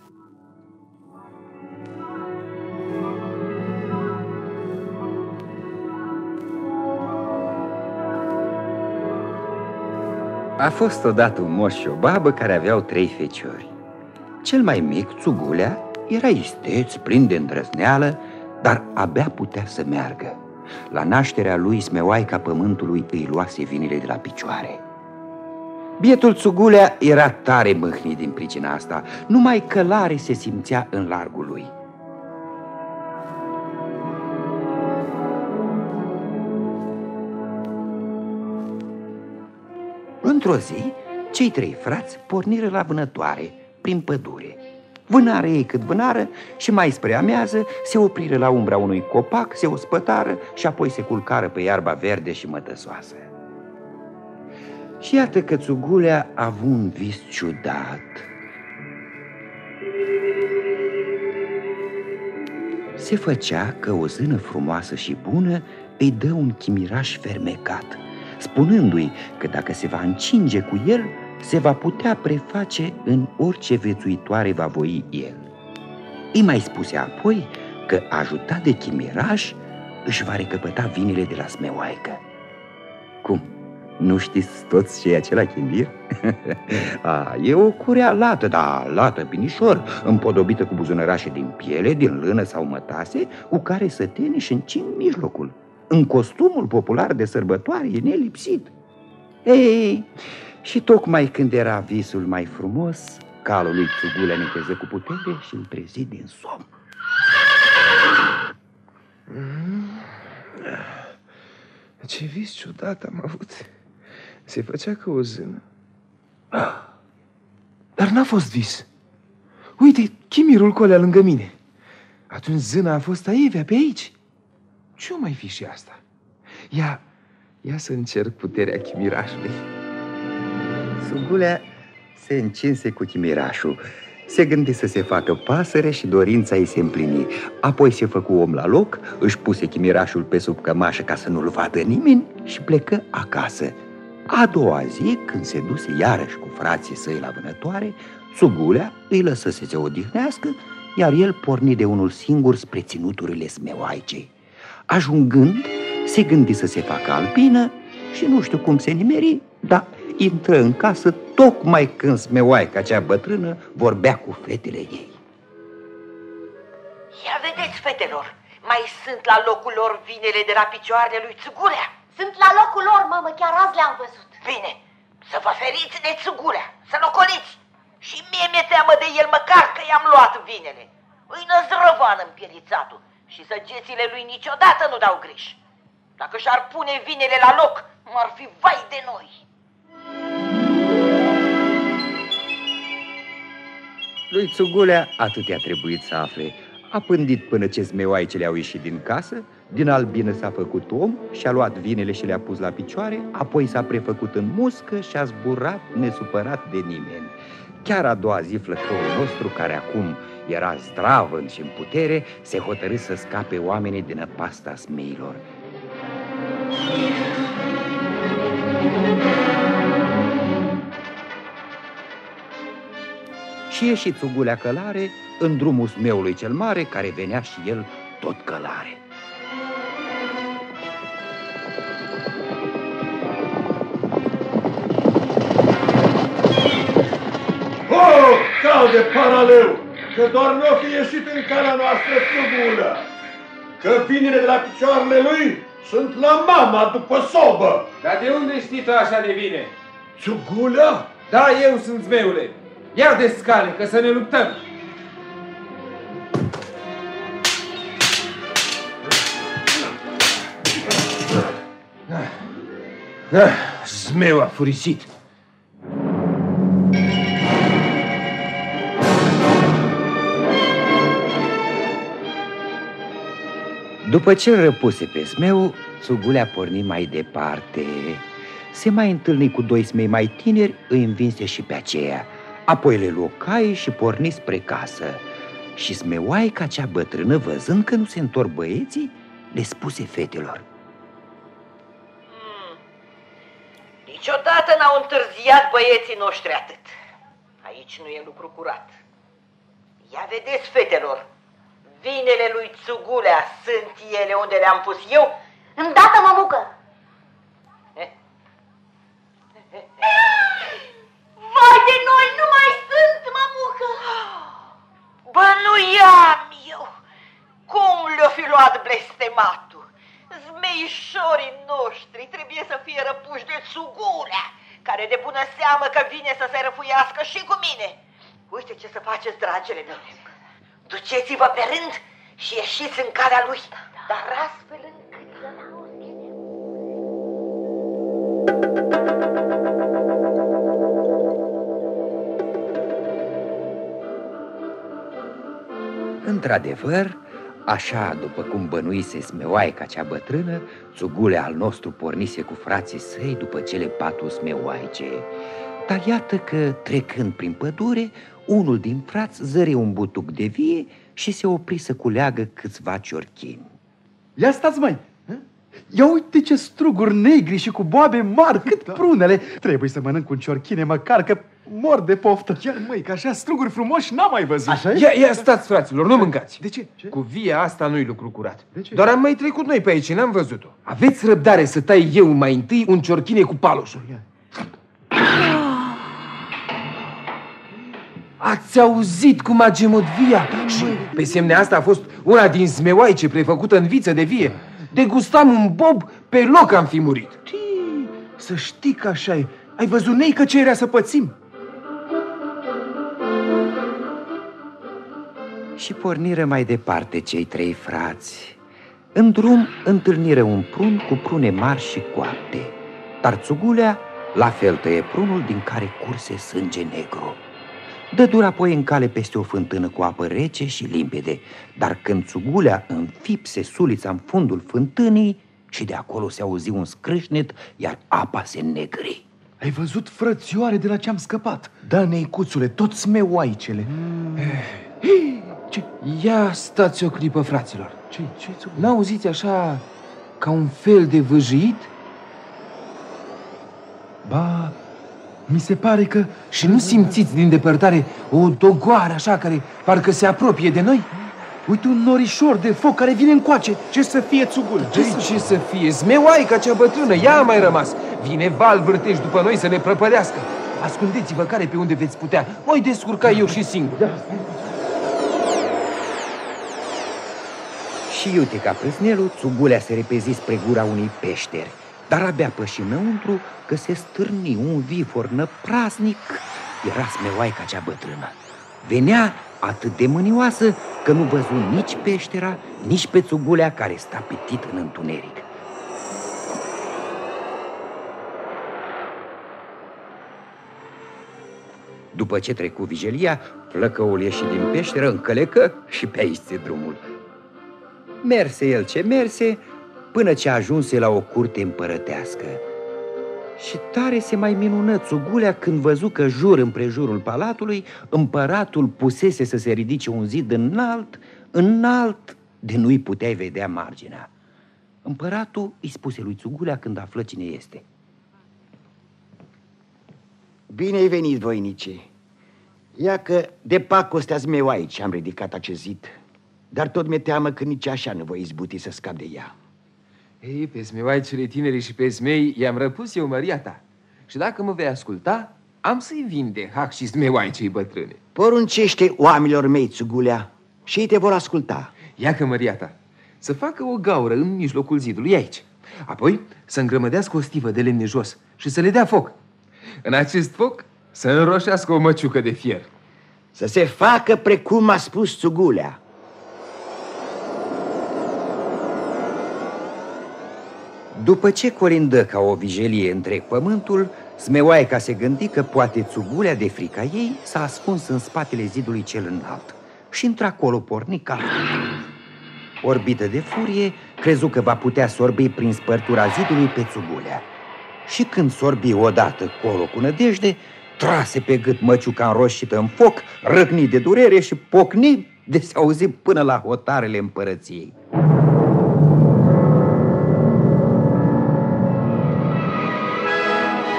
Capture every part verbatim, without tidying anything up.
A fost odată un moș și o babă care aveau trei feciori. Cel mai mic, Țugulea, era isteț, plin de îndrăzneală, dar abia putea să meargă. La nașterea lui, Smeoaica pământului îi luase vinile de la picioare. Bietul Țugulea era tare mâhnit din pricina asta, numai călare se simțea în largul lui. Într-o zi, cei trei frați porniră la vânătoare, prin pădure. Vânară ei cât vânară și mai spre amiază se opriră la umbra unui copac, se ospătară și apoi se culcară pe iarba verde și mătăsoasă. Și iată că Țugulea a avut un vis ciudat. Se făcea că o zână frumoasă și bună îi dă un chimiraș fermecat, spunându-i că dacă se va încinge cu el, se va putea preface în orice viețuitoare va voi el. Îi mai spuse apoi că, ajutat de chimiraș, își va recăpăta vinile de la Smeoaică. Cum? Nu știți toți ce e acela chimbir? A, e o curea lată, da, lată binișor, împodobită cu buzunărașe din piele, din lână sau mătase, cu care sătenii și încing mijlocul. În costumul popular de sărbătoare e nelipsit. Ei, și tocmai când era visul mai frumos, calul lui Țugulea neteză cu putere și îl trezi din somn. Ce vis ciudat am avut. Se făcea ca o zână. Ah, dar n-a fost vis. Uite, chimirul colea lângă mine. Atunci zâna a fost aievea pe aici. Ce-o mai fi și asta? Ia, ia să încerc puterea chimirașului. Țugulea se încinse cu chimirașul. Se gândi să se facă pasăre și dorința ei se împlini. Apoi se făcu om la loc, își puse chimirașul pe sub cămașă ca să nu-l vadă nimeni și plecă acasă. A doua zi, când se duse iarăși cu frații săi la vânătoare, Țugulea îi lăsă să se odihnească, iar el porni de unul singur spre ținuturile Smeoaicei. Ajungând, se gândi să se facă albină și nu știu cum se nimeri, dar intră în casă tocmai când Smeoaica cea bătrână vorbea cu fetele ei. Ia vedeți, fetelor, mai sunt la locul lor vinele de la picioarele lui Țugulea? Sunt la locul lor, mamă, chiar azi le-am văzut. Bine, să vă feriți de Țugulea, să-l ocoliți. Și mie mi-e teamă de el, măcar că i-am luat vinele. Îi năzdrăvan împielițatul și săgețile lui niciodată nu dau greș. Dacă și-ar pune vinele la loc, m-ar fi vai de noi. Lui Țugulea atât i-a trebuit să afle. A pândit până ce Smeoaicele au ieșit din casă, din albină s-a făcut om și a luat vinele și le-a pus la picioare, apoi s-a prefăcut în muscă și a zburat nesupărat de nimeni. Chiar a doua zi flăcăul nostru, care acum era zdravăn și în putere, se hotărâ să scape oamenii din năpasta smeilor. Și ieși Țugulea călare în drumul Smeului cel mare, care venea și el tot călare. Oh, cal de paraleu, că doar nu o fi ieșit în calea noastră Țugulea, că vinile de la picioarele lui sunt la mama după sobă. Dar de unde știi tu așa de bine? Țugulea? Da, eu sunt Zmeule. Ia de scale, că să ne luptăm. Ah, Zmeu a furisit. După ce îl răpuse pe Smeu, Țugulea porni mai departe. Se mai întâlni cu doi smei mai tineri, îi învinse și pe aceea. Apoi le luă caii și porni spre casă. Și Smeoaica cea bătrână, văzând că nu se întorc băieții, le spuse fetelor: hmm. Niciodată n-au întârziat băieții noștri atât. Aici nu e lucru curat. Ia vedeți, fetelor, vinele lui Țugulea sunt ele unde le-am pus eu? Îndată, mămucă! Vai de noi, nu mai sunt, mămucă! Bănuiam eu! Cum le-o fi luat blestematul? Zmeișorii noștri trebuie să fie răpuși de Țugulea, care de bună seamă că vine să se răfuiască și cu mine. Uite ce să faceți, dragele mele. Duceți-vă pe rând și ieșiți în calea lui, dar astfel încât să n-auzi. Într-adevăr, așa după cum bănuise Smeoaica cea bătrână, Țugulea al nostru pornise cu frații săi după cele patru smeoaice. Dar iată că, trecând prin pădure, unul din frați zări un butuc de vie și se opri să culeagă câțiva ciorchini. Ia stați, măi! Ia uite ce struguri negri și cu boabe mari, cât da. Prunele! Trebuie să mănânc un ciorchine măcar, că mor de poftă. Ia, măi, că așa struguri frumoși n-am mai văzut. Așa ia, ia, stați, fraților, nu mâncați. De ce? ce? Cu via asta nu-i lucru curat. De ce? Doar am mai trecut noi pe aici, n-am văzut-o. Aveți răbdare să tai eu mai întâi un ciorchine cu paloșul. Ia. Ați auzit cum a gemut via? Și pe semne asta a fost una din smeoaice prefăcută în viță de vie. Degustam un bob, pe loc am fi murit. Tii, să știi că așa e. Ai văzut, nei, că ce era să pățim. Și porniră mai departe cei trei frați. În drum întâlniră un prun cu prune mari și coapte. Dar Țugulea la fel tăie prunul din care curse sânge negru. Dă dur apoi în cale peste o fântână cu apă rece și limpede. Dar când Țugulea înfipse sulița în fundul fântânii, și de acolo se auzi un scrâșnet, iar apa se negri. Ai văzut, frățioare, de la ce am scăpat? Da, neicuțule, tot smeoaicele. Mm. Hey, ce? Ia stați o clipă, fraților. Ce? Ce? N-auziți așa ca un fel de vâjit? Ba, mi se pare că... Și nu simțiți din depărtare o dogoară așa care parcă se apropie de noi? Uite un norișor de foc care vine încoace. Ce să fie, Țugul? Ce, ce să fie? Smeoaica cea bătrână, ea a mai rămas. Vine val vârteș după noi să ne prăpădească. Ascundeți-vă care pe unde veți putea. Voi descurca eu și singur. Da. Și iute ca prâsnelul, Țugulea se repezi spre gura unei peșteri. Dar abia păși înăuntru că se stârni un vifor năprasnic. Era smeoaica cea bătrână. Venea atât de mânioasă că nu văzu nici peștera, nici pe Țugulea care sta pitit în întuneric. După ce trecu vijelia, flăcăul ieși din peșteră, încălecă și pe aici țe drumul. Merse el ce merse, până ce ajunse la o curte împărătească. Și tare se mai minună Țugulea când văzu că jur împrejurul palatului împăratul pusese să se ridice un zid înalt, înalt, de nu-i puteai vedea marginea. Împăratul îi spuse lui Țugulea când află cine este. Bine ai venit, voinice. Ia că de pacostea-ți meu aici am ridicat acest zid, dar tot mi-e teamă că nici așa nu voi izbuti să scap de ea. Ei, pe smeoaicele tineri și pe smei i-am răpus eu măria ta. Și dacă mă vei asculta, am să-i vinde hac și smeoaicei bătrâne. Poruncește oamenilor mei, Țugulea, și ei te vor asculta. Ia că măria ta să facă o gaură în mijlocul zidului aici. Apoi să îngrămădească o stivă de lemne jos și să le dea foc. În acest foc să înroșească o măciucă de fier. Să se facă precum a spus Țugulea. După ce colindă ca o vijelie întreg pământul, smeoaica se gândi că poate Țugulea, de frica ei, s-a ascuns în spatele zidului cel înalt și într-acolo porni ca orbită de furie, crezu că va putea sorbi prin spărtura zidului pe Țugulea. Și când sorbi odată colo cu nădejde, trase pe gât măciuca înroșită în foc, răcni de durere și pocni de se auzi până la hotarele împărăției.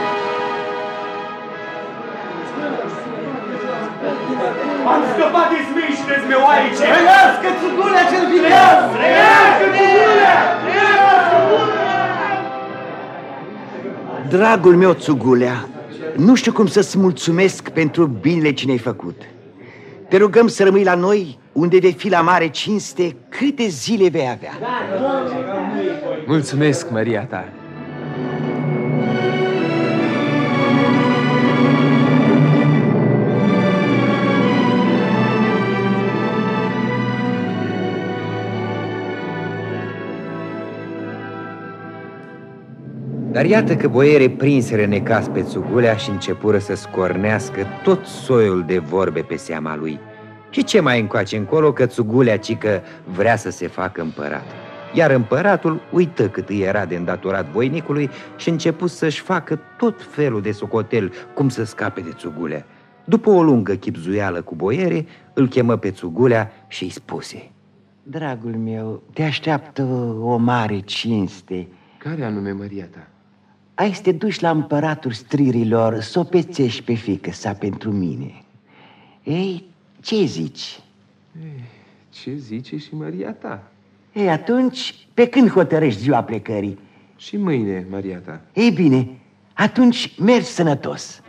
Am scăpat de Dușine zmeoaice! Trăiască Țugulea cel vineaz! Trăiască Țugulea! Dragul meu, Țugulea, nu știu cum să-ți mulțumesc pentru binele ce ne-ai făcut. Te rugăm să rămâi la noi, unde vei fi la mare cinste câte zile vei avea. Mulțumesc, Maria ta. Dar iată că boiere prinseră necas pe Țugulea și începură să scornească tot soiul de vorbe pe seama lui. Și ce mai încoace încolo că Țugulea cică vrea să se facă împărat. Iar împăratul uită cât îi era de îndatorat voinicului și începu să-și facă tot felul de socotel cum să scape de Țugulea. După o lungă chibzuială cu boiere, îl chemă pe Țugulea și îi spuse: Dragul meu, te așteaptă o mare cinste. Care anume, Maria ta? Ai să te duci la împăratul stririlor să o pețești pe fiică sa pentru mine. Ei, ce zici? Ei, ce zice și Maria ta? Ei, atunci, pe când hotărăști ziua plecării? Și mâine, Maria ta. Ei bine, atunci mergi sănătos.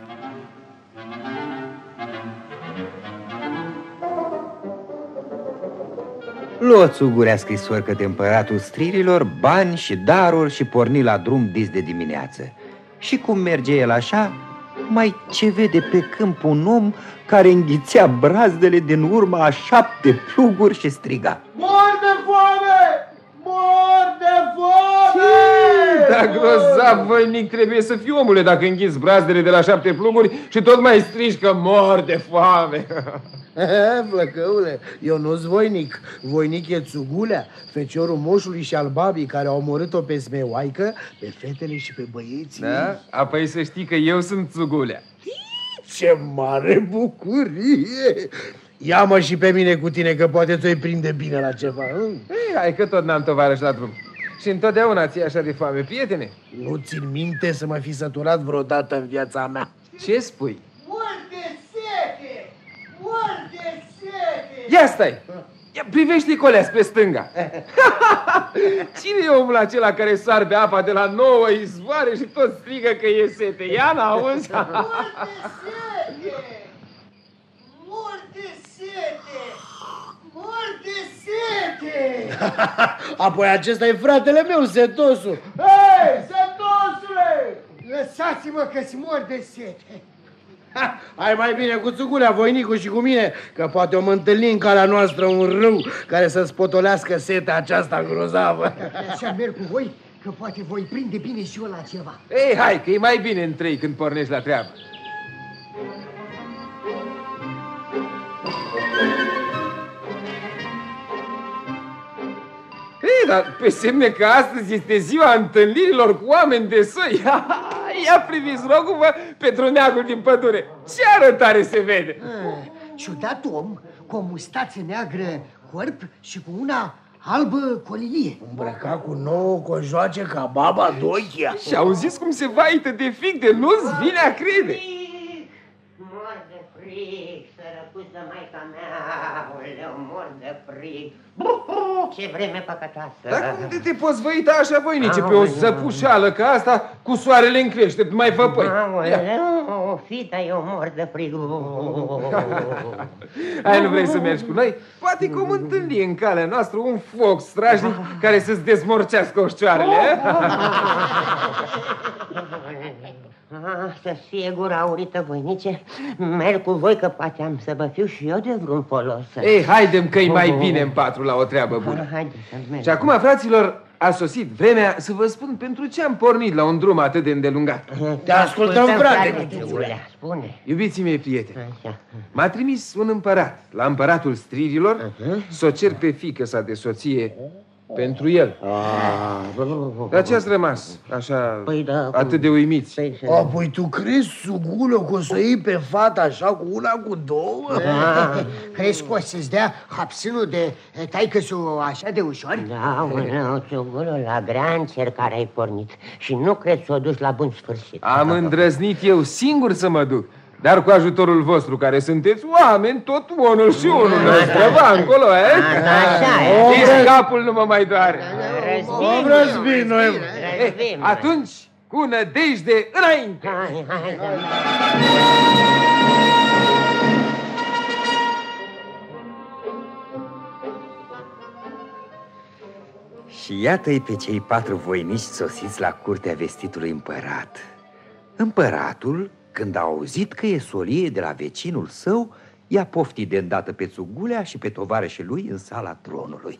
Luă Țugulea scrisori către împăratul stririlor, bani și daruri și porni la drum dis de dimineață. Și cum merge el așa, mai ce vede pe câmp un om care înghițea brazdele din urma a șapte pluguri și striga: Mor de foame! Mor de foame! Da, grozav voinic trebuie să fii, omule, dacă înghiți brazdele de la șapte pluguri și tot mai strici că mor de foame. Flăcăule, eu nu-s voinic. Voinic e Țugulea, feciorul moșului și al babii care au omorât-o pe smeoaică, pe fetele și pe băieții. Da? Apoi să știi că eu sunt Țugulea. Ce mare bucurie! Ia-mă și pe mine cu tine, că poate ți-o-i prinde bine la ceva. Ei, hai că tot n-am tovarăș la drum. Și întotdeauna ți-e așa de foame, prietene? Nu țin minte să mă fi săturat vreodată în viața mea. Ce spui? Mor de sete! Mor de sete! Ia stai! Ia, privește colea spre stânga. Cine e omul acela care sarbe apa de la nouă izvoare și tot strigă că e sete? Ia, n-auzi? Mor de sete! Mor de sete! Apoi acesta e fratele meu, Setosul. Hei, Sătosule! Lăsați-mă că-ți mor de sete! Ha, hai mai bine cu Țugulea, voinicul, și cu mine, că poate o mă întâlni în calea noastră un râu care să-ți potolească setea aceasta grozavă. Așa merg cu voi, că poate voi prinde bine și eu la ceva. Ei, hai, că e mai bine în trei când pornești la treabă. Ei, dar pe semne că astăzi este ziua întâlnirilor cu oameni de soi. Ia priviți, rog-vă, pe drumeagul din pădure. Ce arătare se vede! Ah, ciudat om, cu o mustață neagră corp și cu una albă colilie. Îmbrăcat cu nouă cojoace ca baba Dochia. Și auziți cum se vaită de fric, de nu-ți vine a crede. Mor de fric, sărăcuță maica mea, oleu, mor de fric. Ce vreme păcătoasă. Dar cum de te poți văita așa, voinice, pe o zăpușală ca asta, cu soarele în crește, mai văpăi? Aoleu, fita, eu mor de frig. Hai, nu vrei să mergi cu noi? Poate că om întâlni în calea noastră un foc strajnic care să-ți dezmorcească oșcioarele. Ah, să fie gura aurită, voinice. Merg cu voi că poate am să vă fiu și eu de vreun folos. Ei, haidem că e mai bine în patru la o treabă bună. Și acum, fraților, a sosit vremea să vă spun pentru ce am pornit la un drum atât de îndelungat. Te ascultăm, frate. Spune. Iubiții mei prieteni, m-a trimis un împărat la împăratul stririlor să o cer pe fiică sa de soție pentru el. Dar ce ați rămas așa, Păi da, atât de uimiți? Apoi tu crezi, Țugulă, că o să iei pe fata așa cu una, cu două? Ah, crezi că o să-ți dea hapsânul de taică-su așa de ușor? Da, mână, Țugulă, la grea încercare ai pornit și nu cred să o duci la bun sfârșit. Am îndrăznit eu singur să mă duc. Dar cu ajutorul vostru, care sunteți oameni, tot unul și unul năstrăva încolo, eh? Așa e. Nici capul nu mă mai doare. O răzbim noi. Eh, atunci, cu nădejde înainte. Hai, hai, hai. Și iată-i pe cei patru voinici sosiți la curtea vestitului împărat. Împăratul, când a auzit că e solie de la vecinul său, i-a poftit de îndată pe Țugulea și pe tovarășii lui în sala tronului.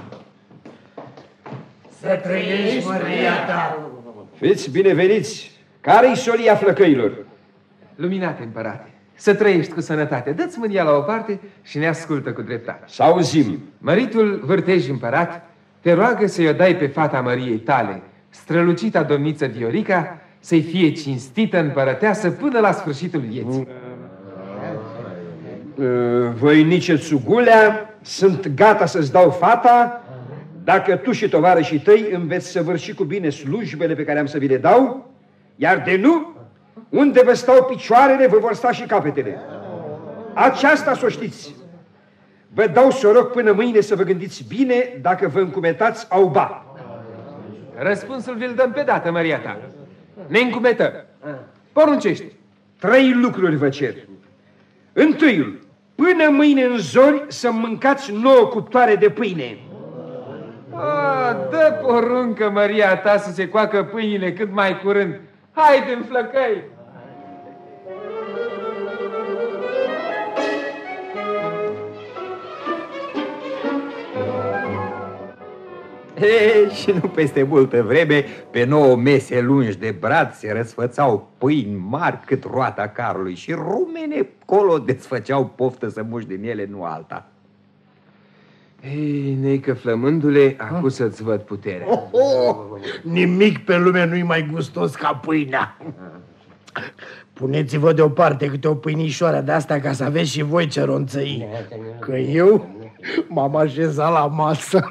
Să trăiești, măria ta! Fiți bineveniți! Care-i solia flăcăilor? Luminate, împărate, să trăiești cu sănătate. Dă-ți mânia la o parte și ne ascultă cu dreptate. Să auzim. Măritul vârtej împărat te roagă să-i o dai pe fata Măriei tale, strălucita domniță Viorica, să-i fie cinstită împărăteasă până la sfârșitul vieții. Voinice Țugulea, sunt gata să-ți dau fata dacă tu și tovarășii tăi îmi veți săvârși cu bine slujbele pe care am să vi le dau, iar de nu, unde vă stau picioarele, vă vor sta și capetele. Aceasta să o știți. Vă dau să rog până mâine să vă gândiți bine dacă vă încumetați auba. Răspunsul vi-l dăm pe dată, Măria ta. Ne încumetăm. Poruncești. Trei lucruri vă cer. Întâiul, până mâine în zori să mâncați nouă cuptoare de pâine. A, dă poruncă, Măria ta, să se coacă pâinile cât mai curând. Haide-mi, flăcăi! E, și nu peste multă vreme, pe nouă mese lungi de brad se răsfățau pâini mari cât roata carului și rumene colo desfăceau poftă să muși din ele, nu alta. Ei, neică flămândule, acum să-ți văd puterea. Oh, oh, nimic pe lume nu-i mai gustos ca pâinea. Puneți-vă deoparte câte o pâinișoară de asta ca să aveți și voi ce ronțăi. Că eu m-am așezat la masă.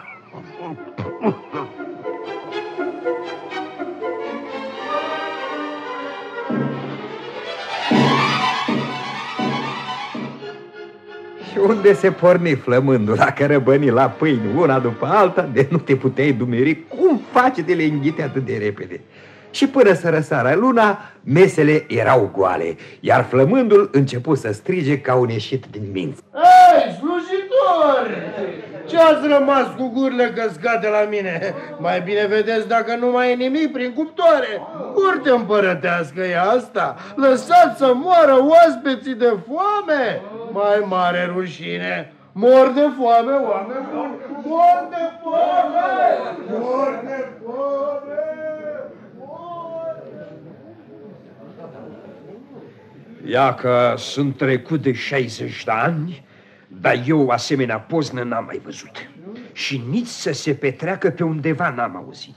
Și unde se porni flămândul la cărăbăni la pâini una după alta, de nu te puteai dumeri cum face de le înghite atât de repede. Și până să răsară luna, mesele erau goale, iar flămândul începu să strige ca un ieșit din minți. Ei, slujitori! Ce-ați rămas cu gurile căscate la mine? Mai bine vedeți dacă nu mai e nimic prin cuptoare. Curte împărătească e asta. Lăsați să moară oaspeții de foame. Mai mare rușine. Mor de foame, oameni buni. Mor de foame! Mor de foame! Ia că sunt trecut de șaizeci de ani, dar eu asemenea poznă n-am mai văzut. Și nici să se petreacă pe undeva n-am auzit.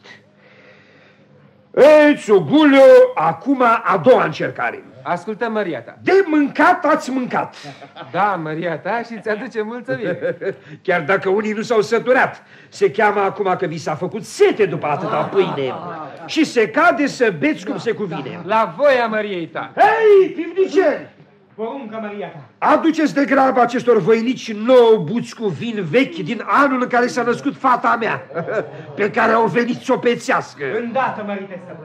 Ei, Țuguleu, acum a doua încercare. Ascultă, Măria ta. De mâncat ați mâncat. Da, Măria ta, și ți-aduce mulțumire. Chiar dacă unii nu s-au săturat. Se cheamă acum că vi s-a făcut sete după atâta pâine. Și se cade să beți cum se cuvine. La voia Măriei ta. Hei, pivniceri! Poruncă, Măria ta. Aduceți de grabă acestor voinici nouă buți cu vin vechi din anul în care s-a născut fata mea, pe care au venit să o pețească. Îndată, mărite stăpâne.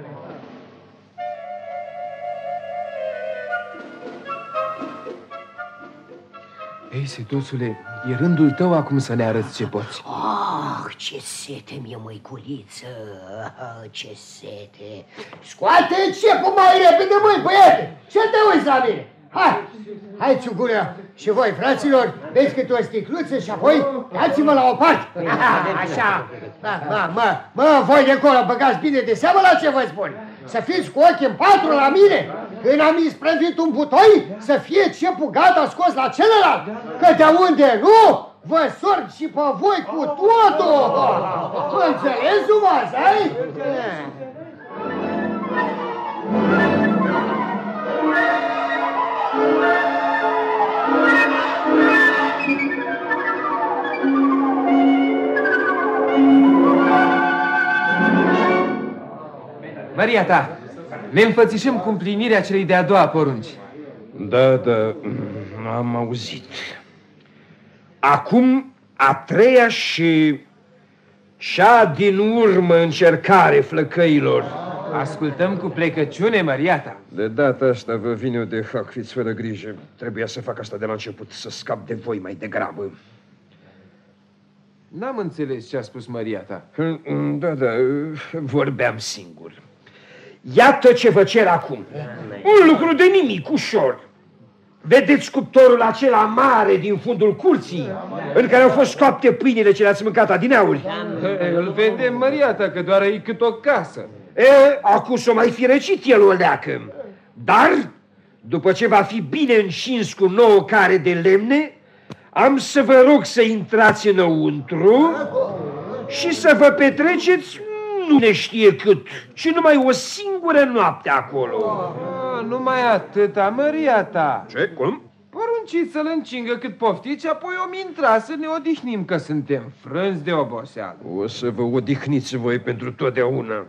Ei, Seduțule, e rândul tău acum să ne arăți ce poți. Ah, ce sete mie, măiculiță, ce sete. Scoate cepul mai repede, măi, băiete, ce te uiți la mine? Hai, hai, Țugulea, și voi, fraților, beți câte o sticluță și apoi dați-mă la o parte. Așa, mă, mă, mă, mă, voi de acolo, băgați bine de seamă la ce vă spun. Să fiți cu ochii în patru la mine. Când am isprăvit un butoi, să fie cepul gata scos la celălalt. Că de unde nu, vă sorg și pe voi cu totul. Înțelegi, Umaz, ai? Măria ta, ne înfățișăm cu împlinirea celei de-a doua porunci. Da, da, am auzit. Acum a treia și cea din urmă încercare, flăcăilor. Ascultăm cu plecăciune, Mariata. De data asta vă vine eu de hac, fiți fără grijă. Trebuia să fac asta de la început, să scap de voi mai degrabă. N-am înțeles ce a spus Mariata. Da, da, vorbeam singur. Iată ce vă cer acum. Un lucru de nimic, ușor. Vedeți cuptorul acela mare din fundul curții, în care au fost scoapte pâinile ce le-ați mâncat adineauri? Îl vedem, Mariata, că doar e cât o casă. E, acum s-o mai fi răcit el o leacă. Dar, după ce va fi bine încins cu nouă care de lemne, am să vă rog să intrați înăuntru și să vă petreceți nu ne știe cât, ci numai o singură noapte acolo. Ah, numai atâta, Mariata. Ce? Cum? Porunciți să-l încingă cât poftiți, apoi om intra să ne odihnim, că suntem frânți de oboseală. O să vă odihniți voi pentru totdeauna.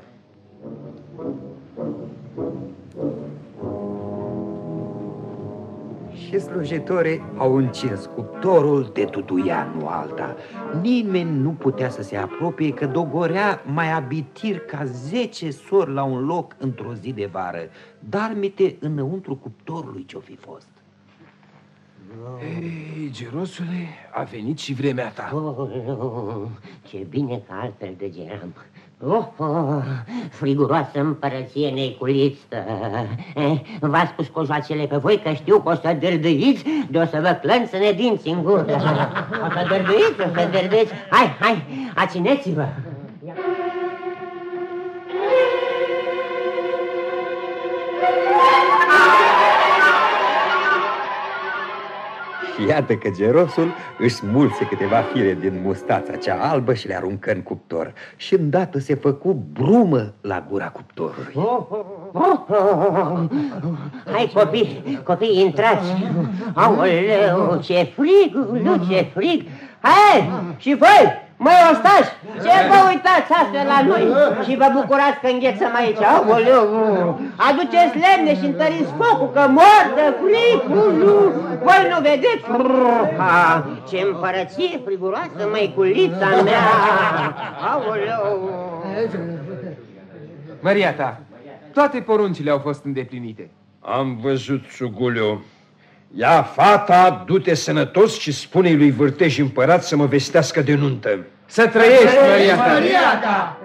Și slujitorii au încins cuptorul de tutuia, nu alta. Nimeni nu putea să se apropie, că dogorea mai abitir ca zece sori la un loc într-o zi de vară. Dar mite înăuntru cuptorului ce-o fi fost. Ei, Gerosule, a venit și vremea ta. Oh, ce bine că altfel degeam. Oh, oh, friguroasă împărăție neculiță. Eh, v-a spus cojoacele pe voi că știu că o să dârdâiți, de o să vă clănțăne dinți în gură. O să dârdâiți, o să dârdâiți. Hai, hai, ațineți-vă. Iată că gerosul își smulse câteva fire din mustața cea albă și le aruncă în cuptor. Și îndată se făcu brumă la gura cuptorului. Oh, oh, oh, oh. Hai, copii, copii, intrați. Aoleu, ce frig, ce frig. Hai, și voi, măi ostași, ce vă uitați astfel la noi și vă bucurați că înghețăm aici? Aoleu, aduceți lemne și întăriți focul, că mor de frig. Voi nu vedeți? Ha, ce împărăție friguroasă, măiculița mea. Aoleu. Mariata, toate poruncile au fost îndeplinite. Am văzut, Sugulio. Ia fata, du-te sănătos și spune-i lui Vârtej împărat să mă vestească de nuntă. Să trăiești, Mariata! Mariata!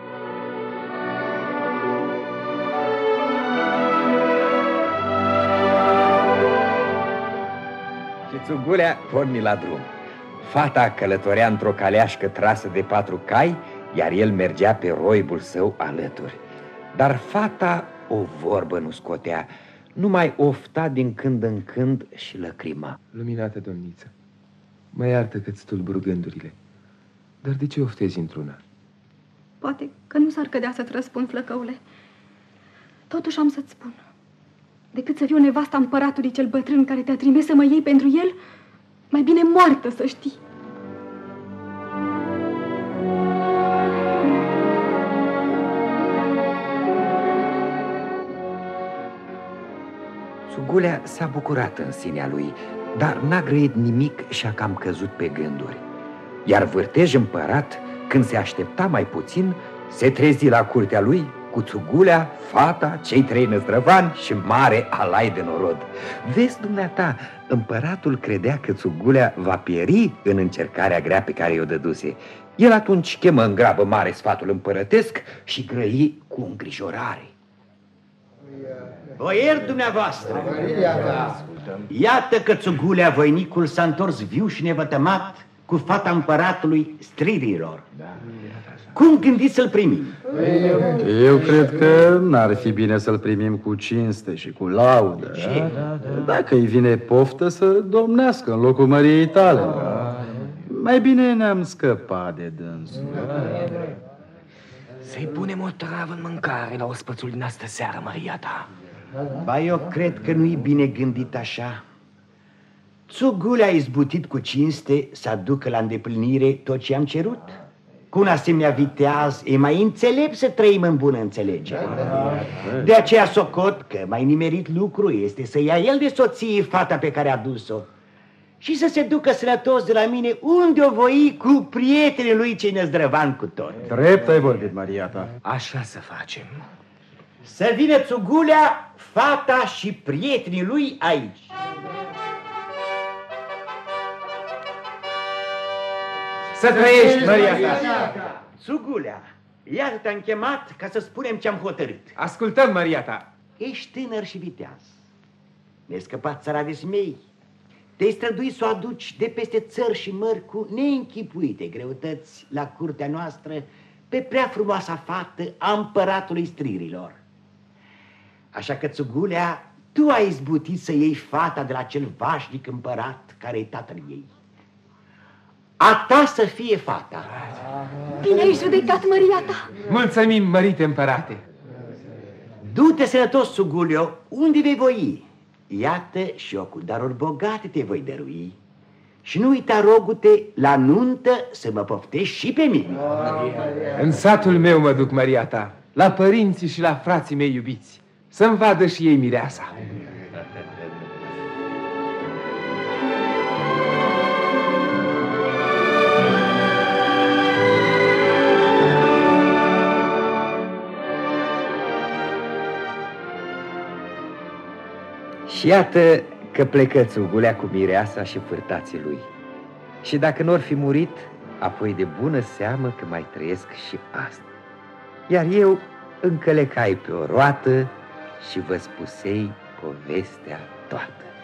Și Țugulea porni la drum. Fata călătorea într-o caleașcă trasă de patru cai, iar el mergea pe roibul său alături. Dar fata o vorbă nu scotea, numai ofta din când în când și lăcrima. Luminată domniță, mă iartă că-ți tulbur gândurile, dar de ce oftezi într-una? Poate că nu s-ar cădea să-ți răspund, flăcăule. Totuși am să-ți spun. Decât să fiu nevasta împăratului cel bătrân care te-a trimis să mă iei pentru el, mai bine moartă, să știi. Țugulea s-a bucurat în sinea lui, dar n-a grăit nimic și a cam căzut pe gânduri. Iar Vârtej împărat, când se aștepta mai puțin, se trezi la curtea lui cu Țugulea, fata, cei trei năzdrăvani și mare alai de norod. Vezi, dumneata, împăratul credea că Țugulea va pieri în încercarea grea pe care i-o dăduse. El atunci chemă în grabă mare sfatul împărătesc și grăi cu îngrijorare. Boieri dumneavoastră, iată că Țugulea, voinicul, s-a întors viu și nevătămat cu fata împăratului stririlor. Cum gândiți să-l primim? Eu cred că n-ar fi bine să-l primim cu cinste și cu laudă. Dacă îi vine poftă să domnească în locul măriei tale. Mai bine ne-am scăpat de dânsul. Să-i punem o travă în mâncare la ospățul din astă seară, Mariata. Ba, eu cred că nu-i bine gândit așa. Țugulea a izbutit cu cinste să aducă la îndeplinire tot ce am cerut. Cu un asemenea viteaz e mai înțelept să trăim în bună înțelegere. De aceea socot că mai nimerit lucru este să ia el de soție fata pe care a dus-o și să se ducă sănătos de la mine unde o voi cu prietenii lui cei năzdrăvan cu tot. Drept ai vorbit, Maria ta. Așa să facem. Să vină Țugulea, fata și prietenii lui aici. Să trăiești, Maria ta! Țugulea, iată te-am chemat ca să spunem ce-am hotărât. Ascultăm, Maria ta! Ești tânăr și viteaz. Mi-ai scăpat țara de smei. Te-ai străduit să o aduci de peste țări și mări cu neînchipuite greutăți la curtea noastră pe prea frumoasa fată a împăratului stririlor. Așa că, Țugulea, tu ai izbutit să iei fata de la cel vașnic împărat care e tatăl ei. A ta să fie fata. Bine ai judecat, Maria ta. Mulțumim, mărite împărate. Du-te sănătos, Țugulio, unde vei voi. Iată și eu cu daruri bogate te voi dărui. Și nu uita, rogu-te, la nuntă să mă poftești și pe mine. În satul meu mă duc, Maria ta, la părinții și la frații mei iubiți, să-mi vadă și ei mireasa. Și iată că plecă Țugulea cu mireasa și fârtații lui. Și dacă n-or fi murit, apoi de bună seamă că mai trăiesc și asta. Iar eu încălecai pe o roată și vă spusei povestea toată.